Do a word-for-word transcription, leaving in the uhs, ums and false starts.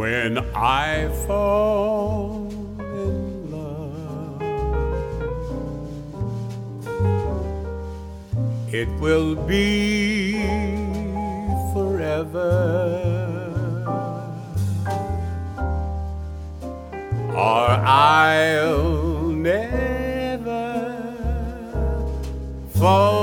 when I fall in love. It will be forever, or I'll never fall